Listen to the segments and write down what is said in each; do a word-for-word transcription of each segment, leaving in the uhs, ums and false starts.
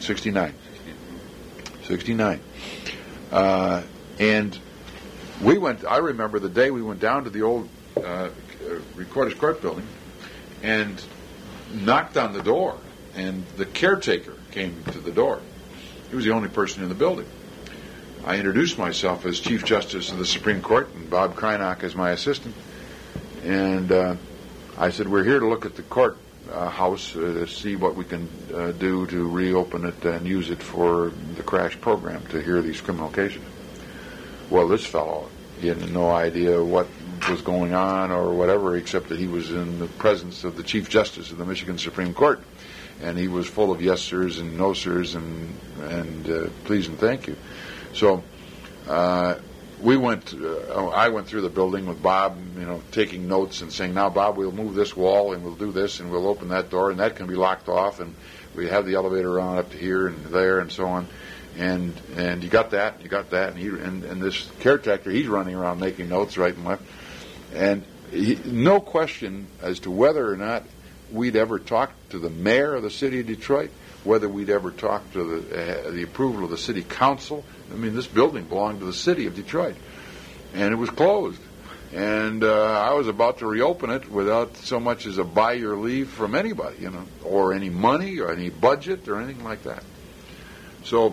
sixty-nine. sixty-nine. Uh, and we went, I remember the day we went down to the old uh, Recorder's Court building and knocked on the door, and the caretaker came to the door. He was the only person in the building. I introduced myself as Chief Justice of the Supreme Court, and Bob Kreinock as my assistant. And uh, I said, we're here to look at the court uh, house uh, to see what we can uh, do to reopen it and use it for the crash program to hear these criminal cases. Well, this fellow, he had no idea what was going on or whatever, except that he was in the presence of the Chief Justice of the Michigan Supreme Court. And he was full of yes sirs and no sirs and, and uh, please and thank you. So uh, we went, uh, I went through the building with Bob, you know, taking notes and saying, now, Bob, we'll move this wall and we'll do this and we'll open that door and that can be locked off and we have the elevator around up to here and there and so on. And and you got that, you got that, and he and, and this caretaker, he's running around making notes right and left. And he, no question as to whether or not we'd ever talked to the mayor of the city of Detroit, whether we'd ever talked to the uh, the approval of the city council. I mean, this building belonged to the city of Detroit, and it was closed. And uh, I was about to reopen it without so much as a buy your leave from anybody, you know, or any money or any budget or anything like that. So,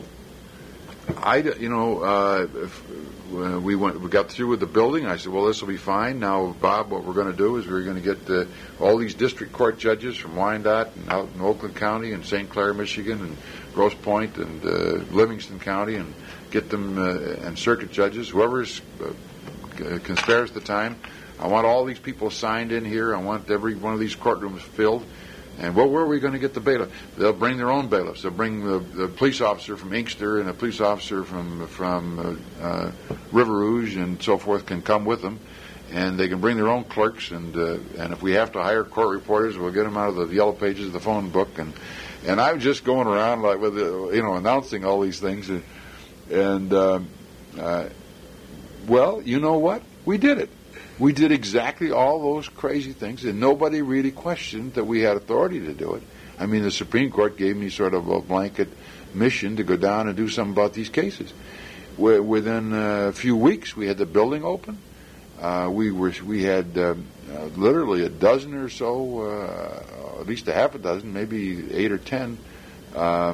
I, you know, uh, if, uh, we went, we got through with the building. I said, well, this will be fine. Now, Bob, what we're going to do is we're going to get uh, all these district court judges from Wyandotte and out in Oakland County and Saint Clair, Michigan, and Grosse Pointe and uh, Livingston County, and get them uh, and circuit judges, whoever's uh, can spare us the time. I want all these people signed in here. I want every one of these courtrooms filled. And well, where are we going to get the bailiff? They'll bring their own bailiffs. They'll bring the, the police officer from Inkster and a police officer from from uh, uh, River Rouge and so forth can come with them, and they can bring their own clerks. And uh, and if we have to hire court reporters, we'll get them out of the yellow pages of the phone book. And and I'm just going around like with the, you know announcing all these things. And, and uh, uh, well, you know what? We did it. We did exactly all those crazy things, and nobody really questioned that we had authority to do it. I mean, the Supreme Court gave me sort of a blanket mission to go down and do something about these cases. Within a few weeks, we had the building open. Uh, we were we had uh, uh, literally a dozen or so, uh, at least a half a dozen, maybe eight or ten uh,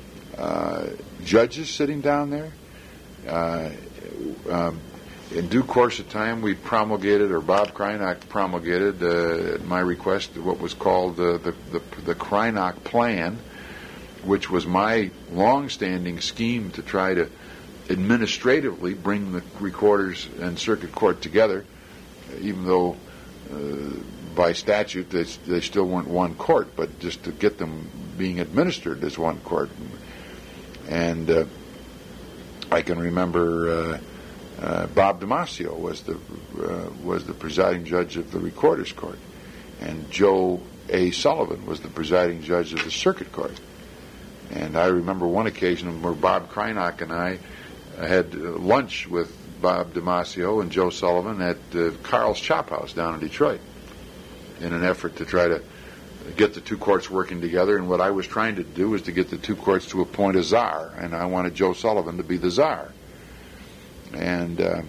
uh, judges sitting down there. Uh, um, In due course of time, we promulgated, or Bob Kreinock promulgated, uh, at my request, what was called uh, the, the the Kreinock Plan, which was my long-standing scheme to try to administratively bring the recorders and circuit court together, even though uh, by statute they, they still weren't one court, but just to get them being administered as one court. And uh, I can remember... Uh, Uh, Bob Damasio was the uh, was the presiding judge of the Recorder's Court, and Joe A. Sullivan was the presiding judge of the Circuit Court. And I remember one occasion where Bob Kreinock and I had lunch with Bob Damasio and Joe Sullivan at uh, Carl's Chop House down in Detroit, in an effort to try to get the two courts working together. And what I was trying to do was to get the two courts to appoint a czar, and I wanted Joe Sullivan to be the czar. And uh,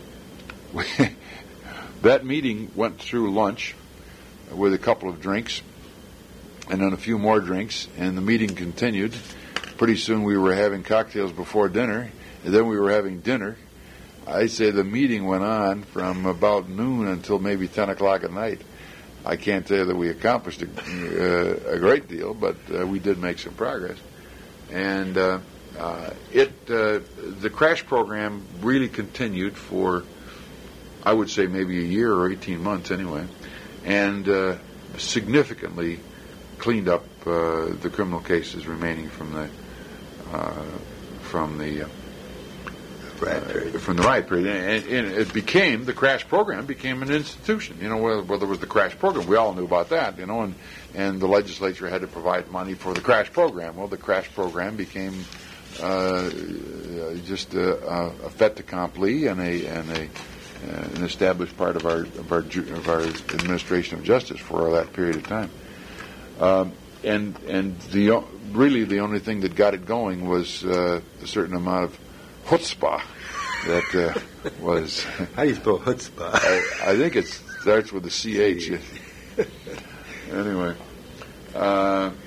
that meeting went through lunch with a couple of drinks and then a few more drinks, and the meeting continued. Pretty soon we were having cocktails before dinner, and then we were having dinner. I'd say the meeting went on from about noon until maybe ten o'clock at night. I can't tell you that we accomplished a, uh, a great deal, but uh, we did make some progress. And... Uh, Uh, it uh, the crash program really continued for, I would say, maybe a year or eighteen months anyway, and uh, significantly cleaned up uh, the criminal cases remaining from the uh, from the uh, riot period. Uh, from the riot period, and, and it became the crash program became an institution. You know, whether, whether it was the crash program, we all knew about that. You know, and and the legislature had to provide money for the crash program. Well, the crash program became Uh, just a, a fait accompli and a and a uh, an established part of our of our of our administration of justice for that period of time. Um, and and the o- really the only thing that got it going was uh, a certain amount of chutzpah that uh, was. How do you spell chutzpah? I, I think it starts with a C H. Anyway, uh,